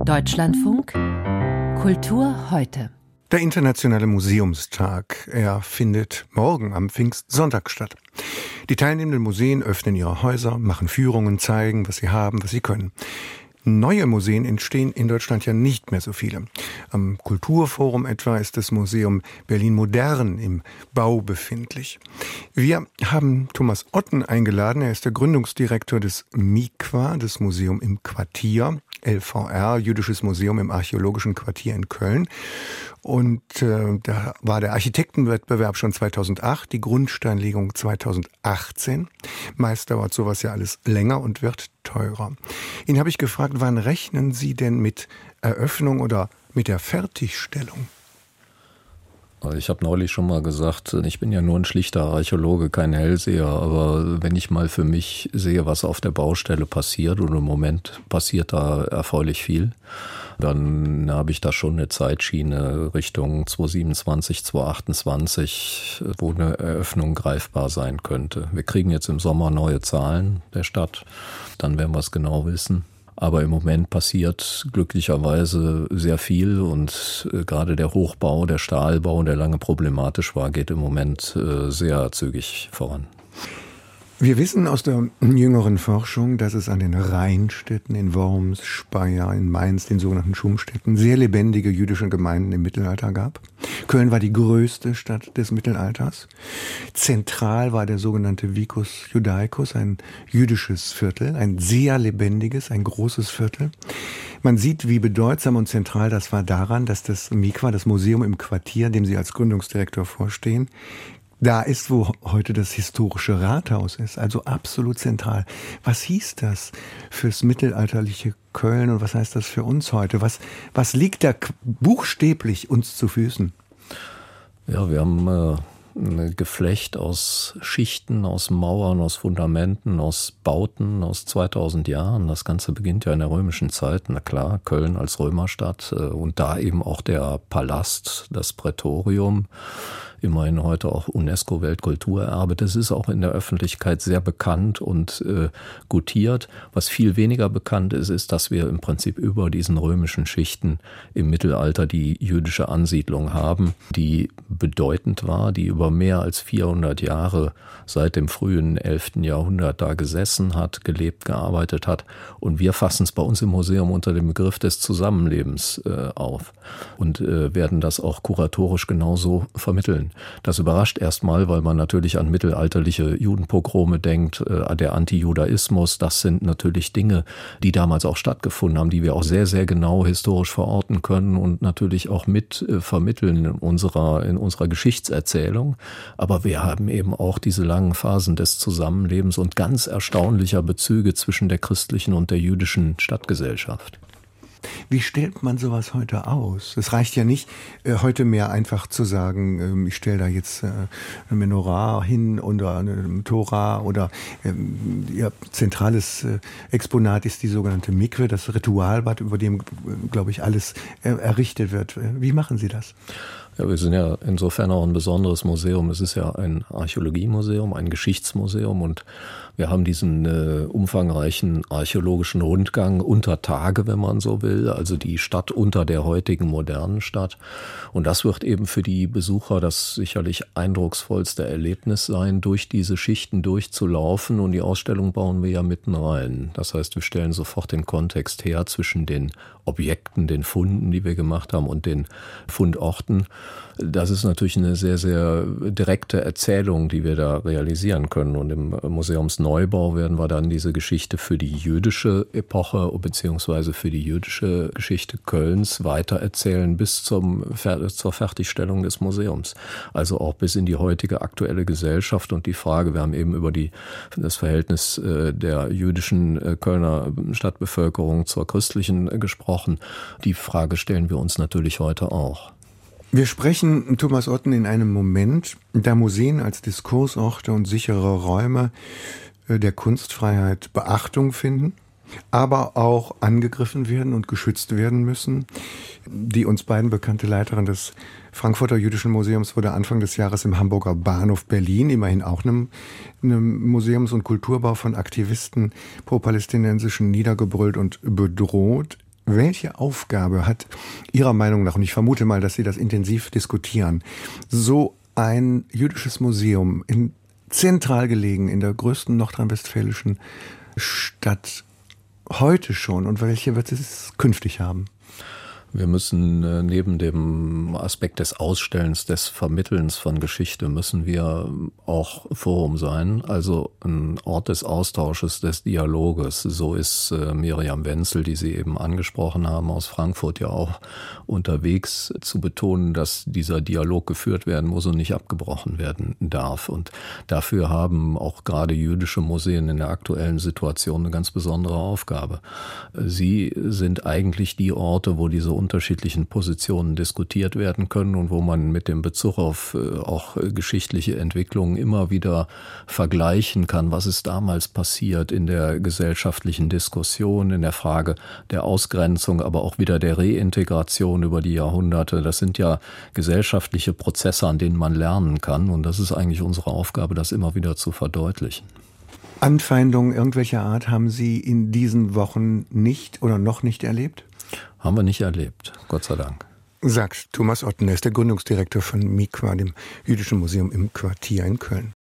Deutschlandfunk Kultur heute. Der Internationale Museumstag, er findet morgen am Pfingstsonntag statt. Die teilnehmenden Museen öffnen ihre Häuser, machen Führungen, zeigen, was sie haben, was sie können. Neue Museen entstehen in Deutschland ja nicht mehr so viele. Am Kulturforum etwa ist das Museum Berlin Modern im Bau befindlich. Wir haben Thomas Otten eingeladen. Er ist der Gründungsdirektor des MIQUA, das Museum im Quartier, LVR, Jüdisches Museum im Archäologischen Quartier in Köln. Und da war der Architektenwettbewerb schon 2008, die Grundsteinlegung 2018. Meist dauert sowas ja alles länger und wird teurer. Ihn habe ich gefragt, wann rechnen Sie denn mit Eröffnung oder mit der Fertigstellung? Ich habe neulich schon mal gesagt, ich bin ja nur ein schlichter Archäologe, kein Hellseher, aber wenn ich mal für mich sehe, was auf der Baustelle passiert, und im Moment passiert da erfreulich viel, dann habe ich da schon eine Zeitschiene Richtung 2027, 2028, wo eine Eröffnung greifbar sein könnte. Wir kriegen jetzt im Sommer neue Zahlen der Stadt, dann werden wir es genau wissen. Aber im Moment passiert glücklicherweise sehr viel und gerade der Hochbau, der Stahlbau, der lange problematisch war, geht im Moment sehr zügig voran. Wir wissen aus der jüngeren Forschung, dass es an den Rheinstädten in Worms, Speyer, in Mainz, den sogenannten Schumstädten, sehr lebendige jüdische Gemeinden im Mittelalter gab. Köln war die größte Stadt des Mittelalters. Zentral war der sogenannte Vicus Judaicus, ein jüdisches Viertel, ein sehr lebendiges, ein großes Viertel. Man sieht, wie bedeutsam und zentral das war daran, dass das MIQUA, das Museum im Quartier, dem Sie als Gründungsdirektor vorstehen, da ist, wo heute das historische Rathaus ist, also absolut zentral. Was hieß das fürs mittelalterliche Köln und was heißt das für uns heute? Was liegt da buchstäblich uns zu Füßen? Ja, wir haben ein Geflecht aus Schichten, aus Mauern, aus Fundamenten, aus Bauten aus 2000 Jahren. Das Ganze beginnt ja in der römischen Zeit. Na klar, Köln als Römerstadt und da eben auch der Palast, das Prätorium. Immerhin heute auch UNESCO-Weltkulturerbe. Das ist auch in der Öffentlichkeit sehr bekannt und gutiert. Was viel weniger bekannt ist, ist, dass wir im Prinzip über diesen römischen Schichten im Mittelalter die jüdische Ansiedlung haben, die bedeutend war, die über mehr als 400 Jahre seit dem frühen 11. Jahrhundert da gesessen hat, gelebt, gearbeitet hat. Und wir fassen es bei uns im Museum unter dem Begriff des Zusammenlebens auf und werden das auch kuratorisch genauso vermitteln. Das überrascht erstmal, weil man natürlich an mittelalterliche Judenpogrome denkt, der Antijudaismus. Das sind natürlich Dinge, die damals auch stattgefunden haben, die wir auch sehr, sehr genau historisch verorten können und natürlich auch mit vermitteln in unserer Geschichtserzählung. Aber wir haben eben auch diese langen Phasen des Zusammenlebens und ganz erstaunlicher Bezüge zwischen der christlichen und der jüdischen Stadtgesellschaft. Wie stellt man sowas heute aus? Es reicht ja nicht, heute mehr einfach zu sagen, ich stelle da jetzt eine Menorah hin oder eine Tora oder ihr zentrales Exponat ist die sogenannte Mikwe, das Ritualbad, über dem, glaube ich, alles errichtet wird. Wie machen Sie das? Ja, wir sind ja insofern auch ein besonderes Museum. Es ist ja ein Archäologiemuseum, ein Geschichtsmuseum und wir haben diesen umfangreichen archäologischen Rundgang unter Tage, wenn man so will, also die Stadt unter der heutigen modernen Stadt. Und das wird eben für die Besucher das sicherlich eindrucksvollste Erlebnis sein, durch diese Schichten durchzulaufen. Und die Ausstellung bauen wir ja mitten rein. Das heißt, wir stellen sofort den Kontext her zwischen den Objekten, den Funden, die wir gemacht haben und den Fundorten. Das ist natürlich eine sehr, sehr direkte Erzählung, die wir da realisieren können. Und im Museumsneubau werden wir dann diese Geschichte für die jüdische Epoche beziehungsweise für die jüdische Geschichte Kölns weitererzählen bis zur Fertigstellung des Museums. Also auch bis in die heutige aktuelle Gesellschaft und die Frage, wir haben eben über das Verhältnis der jüdischen Kölner Stadtbevölkerung zur christlichen gesprochen. Die Frage stellen wir uns natürlich heute auch. Wir sprechen, Thomas Otten, in einem Moment, da Museen als Diskursorte und sichere Räume der Kunstfreiheit Beachtung finden, aber auch angegriffen werden und geschützt werden müssen. Die uns beiden bekannte Leiterin des Frankfurter Jüdischen Museums wurde Anfang des Jahres im Hamburger Bahnhof Berlin, immerhin auch einem Museums- und Kulturbau von Aktivisten pro-palästinensischen niedergebrüllt und bedroht. Welche Aufgabe hat Ihrer Meinung nach, und ich vermute mal, dass Sie das intensiv diskutieren, so ein jüdisches Museum zentral gelegen in der größten nordrhein-westfälischen Stadt heute schon, und welche wird es künftig haben? Wir müssen neben dem Aspekt des Ausstellens, des Vermittelns von Geschichte, müssen wir auch Forum sein, also ein Ort des Austausches, des Dialoges. So ist Miriam Wenzel, die Sie eben angesprochen haben, aus Frankfurt ja auch unterwegs, zu betonen, dass dieser Dialog geführt werden muss und nicht abgebrochen werden darf. Und dafür haben auch gerade jüdische Museen in der aktuellen Situation eine ganz besondere Aufgabe. Sie sind eigentlich die Orte, wo diese unterschiedlichen Positionen diskutiert werden können und wo man mit dem Bezug auf auch geschichtliche Entwicklungen immer wieder vergleichen kann, was ist damals passiert in der gesellschaftlichen Diskussion, in der Frage der Ausgrenzung, aber auch wieder der Reintegration über die Jahrhunderte. Das sind ja gesellschaftliche Prozesse, an denen man lernen kann, und das ist eigentlich unsere Aufgabe, das immer wieder zu verdeutlichen. Anfeindungen irgendwelcher Art haben Sie in diesen Wochen nicht oder noch nicht erlebt? Haben wir nicht erlebt, Gott sei Dank. Sagt Thomas Otten, er ist der Gründungsdirektor von MIQUA, dem Jüdischen Museum im Quartier in Köln.